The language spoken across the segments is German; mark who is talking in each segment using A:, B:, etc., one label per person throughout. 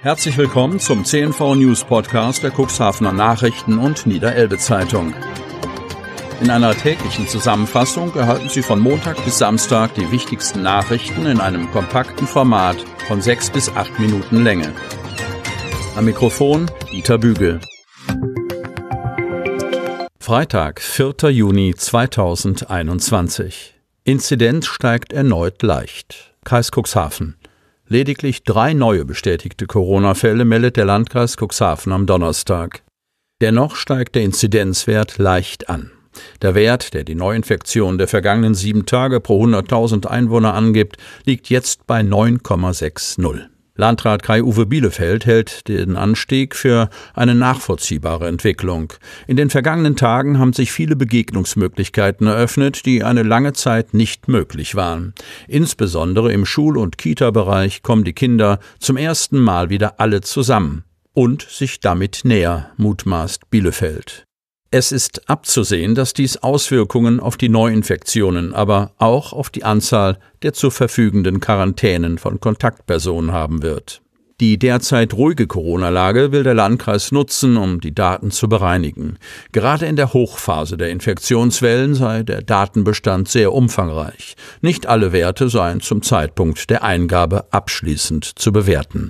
A: Herzlich willkommen zum CNV News Podcast der Cuxhavener Nachrichten und Niederelbe Zeitung. In einer täglichen Zusammenfassung erhalten Sie von Montag bis Samstag die wichtigsten Nachrichten in einem kompakten Format von 6 bis 8 Minuten Länge. Am Mikrofon Dieter Bügel. Freitag, 4. Juni 2021. Inzidenz steigt erneut leicht. Kreis Cuxhaven. Lediglich 3 neue bestätigte Corona-Fälle meldet der Landkreis Cuxhaven am Donnerstag. Dennoch steigt der Inzidenzwert leicht an. Der Wert, der die Neuinfektion der vergangenen 7 Tage pro 100.000 Einwohner angibt, liegt jetzt bei 9,60. Landrat Kai-Uwe Bielefeld hält den Anstieg für eine nachvollziehbare Entwicklung. In den vergangenen Tagen haben sich viele Begegnungsmöglichkeiten eröffnet, die eine lange Zeit nicht möglich waren. Insbesondere im Schul- und Kita-Bereich kommen die Kinder zum ersten Mal wieder alle zusammen und sich damit näher, mutmaßt Bielefeld. Es ist abzusehen, dass dies Auswirkungen auf die Neuinfektionen, aber auch auf die Anzahl der zu verfügenden Quarantänen von Kontaktpersonen haben wird. Die derzeit ruhige Corona-Lage will der Landkreis nutzen, um die Daten zu bereinigen. Gerade in der Hochphase der Infektionswellen sei der Datenbestand sehr umfangreich. Nicht alle Werte seien zum Zeitpunkt der Eingabe abschließend zu bewerten.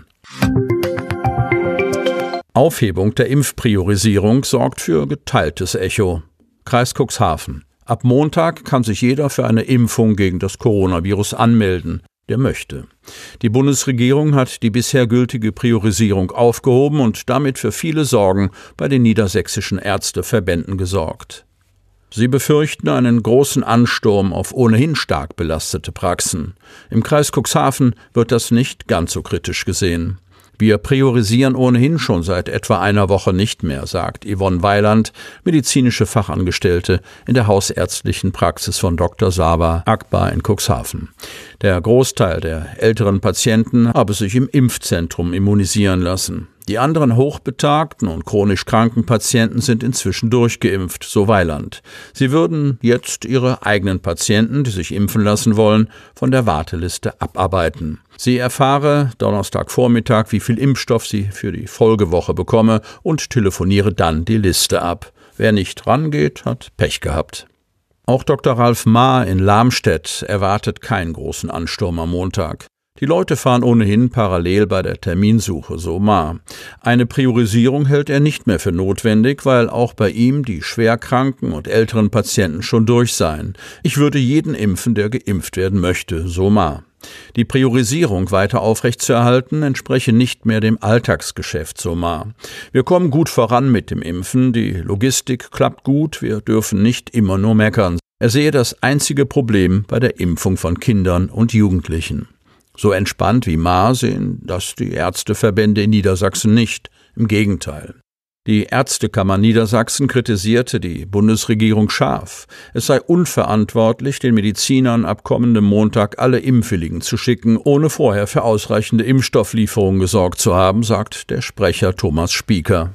A: Aufhebung der Impfpriorisierung sorgt für geteiltes Echo. Kreis Cuxhaven. Ab Montag kann sich jeder für eine Impfung gegen das Coronavirus anmelden, der möchte. Die Bundesregierung hat die bisher gültige Priorisierung aufgehoben und damit für viele Sorgen bei den niedersächsischen Ärzteverbänden gesorgt. Sie befürchten einen großen Ansturm auf ohnehin stark belastete Praxen. Im Kreis Cuxhaven wird das nicht ganz so kritisch gesehen. Wir priorisieren ohnehin schon seit etwa einer Woche nicht mehr, sagt Yvonne Weiland, medizinische Fachangestellte in der hausärztlichen Praxis von Dr. Sava Akbar in Cuxhaven. Der Großteil der älteren Patienten habe sich im Impfzentrum immunisieren lassen. Die anderen hochbetagten und chronisch kranken Patienten sind inzwischen durchgeimpft, so Weiland. Sie würden jetzt ihre eigenen Patienten, die sich impfen lassen wollen, von der Warteliste abarbeiten. Sie erfahre Donnerstagvormittag, wie viel Impfstoff sie für die Folgewoche bekomme und telefoniere dann die Liste ab. Wer nicht rangeht, hat Pech gehabt. Auch Dr. Ralf Maar in Lamstedt erwartet keinen großen Ansturm am Montag. Die Leute fahren ohnehin parallel bei der Terminsuche, so Maar. Eine Priorisierung hält er nicht mehr für notwendig, weil auch bei ihm die schwerkranken und älteren Patienten schon durch seien. Ich würde jeden impfen, der geimpft werden möchte, so Maar. Die Priorisierung weiter aufrechtzuerhalten entspreche nicht mehr dem Alltagsgeschäft, so Maar. Wir kommen gut voran mit dem Impfen, die Logistik klappt gut, wir dürfen nicht immer nur meckern. Er sehe das einzige Problem bei der Impfung von Kindern und Jugendlichen. So entspannt wie Maar sehen das die Ärzteverbände in Niedersachsen nicht, im Gegenteil. Die Ärztekammer Niedersachsen kritisierte die Bundesregierung scharf. Es sei unverantwortlich, den Medizinern ab kommendem Montag alle Impfwilligen zu schicken, ohne vorher für ausreichende Impfstofflieferungen gesorgt zu haben, sagt der Sprecher Thomas Spieker.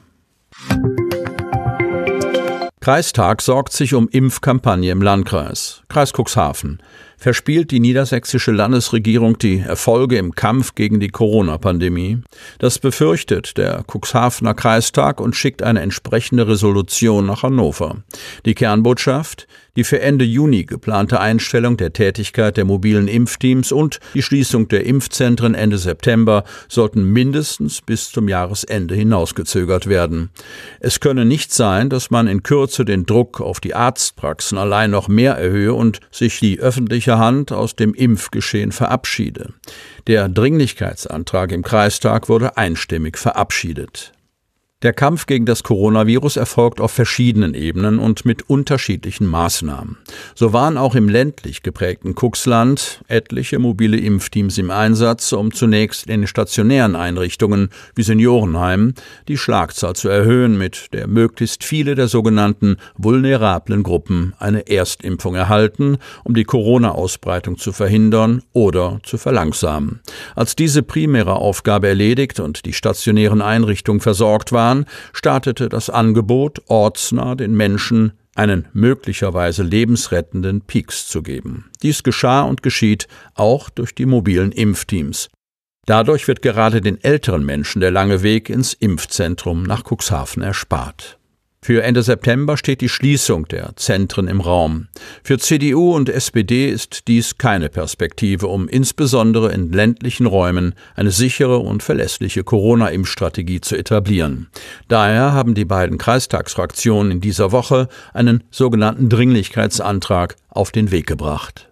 A: Kreistag sorgt sich um Impfkampagne im Landkreis. Kreis Cuxhaven. Verspielt die niedersächsische Landesregierung die Erfolge im Kampf gegen die Corona-Pandemie? Das befürchtet der Cuxhavener Kreistag und schickt eine entsprechende Resolution nach Hannover. Die Kernbotschaft: die für Ende Juni geplante Einstellung der Tätigkeit der mobilen Impfteams und die Schließung der Impfzentren Ende September sollten mindestens bis zum Jahresende hinausgezögert werden. Es könne nicht sein, dass man in Kürze den Druck auf die Arztpraxen allein noch mehr erhöhe und sich die öffentliche Hand aus dem Impfgeschehen verabschiede. Der Dringlichkeitsantrag im Kreistag wurde einstimmig verabschiedet. Der Kampf gegen das Coronavirus erfolgt auf verschiedenen Ebenen und mit unterschiedlichen Maßnahmen. So waren auch im ländlich geprägten Cuxland etliche mobile Impfteams im Einsatz, um zunächst in den stationären Einrichtungen wie Seniorenheimen die Schlagzahl zu erhöhen, mit der möglichst viele der sogenannten vulnerablen Gruppen eine Erstimpfung erhalten, um die Corona-Ausbreitung zu verhindern oder zu verlangsamen. Als diese primäre Aufgabe erledigt und die stationären Einrichtungen versorgt waren, startete das Angebot, ortsnah den Menschen einen möglicherweise lebensrettenden Peaks zu geben. Dies geschah und geschieht auch durch die mobilen Impfteams. Dadurch wird gerade den älteren Menschen der lange Weg ins Impfzentrum nach Cuxhaven erspart. Für Ende September steht die Schließung der Zentren im Raum. Für CDU und SPD ist dies keine Perspektive, um insbesondere in ländlichen Räumen eine sichere und verlässliche Corona-Impfstrategie zu etablieren. Daher haben die beiden Kreistagsfraktionen in dieser Woche einen sogenannten Dringlichkeitsantrag auf den Weg gebracht.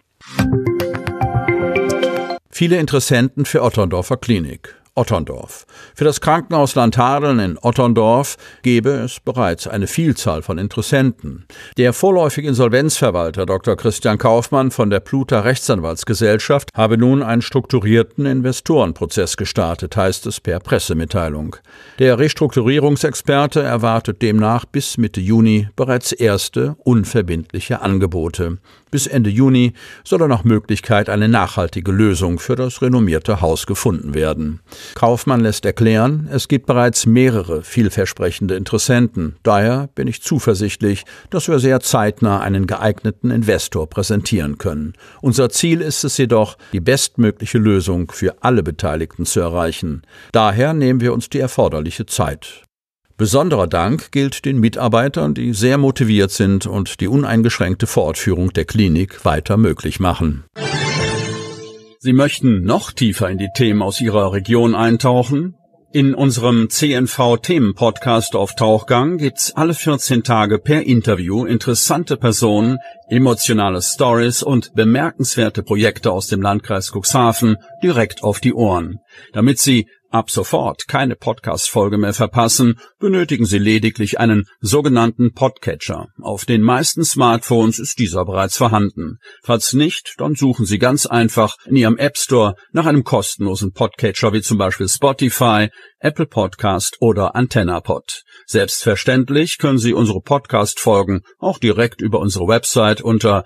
A: Viele Interessenten für Otterndorfer Klinik. Otterndorf. Für das Krankenhaus Lanthadeln in Otterndorf gebe es bereits eine Vielzahl von Interessenten. Der vorläufige Insolvenzverwalter Dr. Christian Kaufmann von der Pluta Rechtsanwaltsgesellschaft habe nun einen strukturierten Investorenprozess gestartet, heißt es per Pressemitteilung. Der Restrukturierungsexperte erwartet demnach bis Mitte Juni bereits erste unverbindliche Angebote. Bis Ende Juni soll nach Möglichkeit eine nachhaltige Lösung für das renommierte Haus gefunden werden. Kaufmann lässt erklären, es gibt bereits mehrere vielversprechende Interessenten. Daher bin ich zuversichtlich, dass wir sehr zeitnah einen geeigneten Investor präsentieren können. Unser Ziel ist es jedoch, die bestmögliche Lösung für alle Beteiligten zu erreichen. Daher nehmen wir uns die erforderliche Zeit. Besonderer Dank gilt den Mitarbeitern, die sehr motiviert sind und die uneingeschränkte Fortführung der Klinik weiter möglich machen. Sie möchten noch tiefer in die Themen aus Ihrer Region eintauchen? In unserem CNV-Themen-Podcast auf Tauchgang gibt's alle 14 Tage per Interview interessante Personen, emotionale Stories und bemerkenswerte Projekte aus dem Landkreis Cuxhaven direkt auf die Ohren. Damit Sie ab sofort keine Podcast-Folge mehr verpassen, benötigen Sie lediglich einen sogenannten Podcatcher. Auf den meisten Smartphones ist dieser bereits vorhanden. Falls nicht, dann suchen Sie ganz einfach in Ihrem App Store nach einem kostenlosen Podcatcher wie zum Beispiel Spotify, Apple Podcast oder AntennaPod. Selbstverständlich können Sie unsere Podcast-Folgen auch direkt über unsere Website unter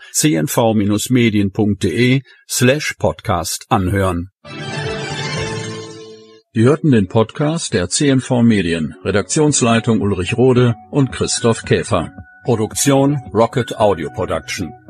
A: cnv-medien.de/podcast anhören. Sie hörten den Podcast der CNV Medien, Redaktionsleitung Ulrich Rode und Christoph Käfer. Produktion Rocket Audio Production.